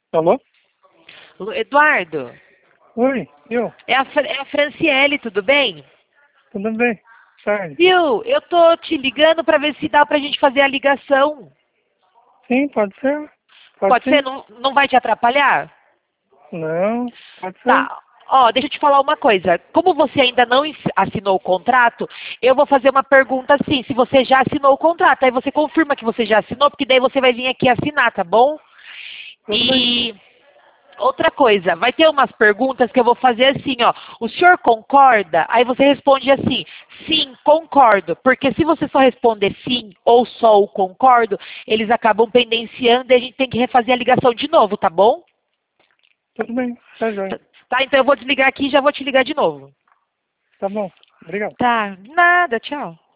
Alô? Eduardo, Oi, eu? é a Franciele, tudo bem? Tudo bem? Tarde. Viu? Eu tô te ligando pra ver se dá pra gente fazer a ligação. Sim, pode ser? Pode Pode ser? sim? Não vai te atrapalhar? Não, pode ser? Tá. Ó, deixa eu te falar uma coisa. Como você ainda não assinou o contrato, eu vou fazer uma pergunta assim, se você já assinou o contrato. Aí você confirma que você já assinou, porque daí você vai vir aqui assinar, tá bom? Tudo bem. E outra coisa, vai ter umas perguntas que eu vou fazer assim, ó. O senhor concorda? Aí você responde assim, sim, concordo. Porque se você só responder sim ou só o concordo, eles acabam pendenciando e a gente tem que refazer a ligação de novo, tá bom? Tudo bem, tá joia. Tá, então eu vou desligar aqui e já vou te ligar de novo. Tá bom. Obrigado. Tá, nada, tchau.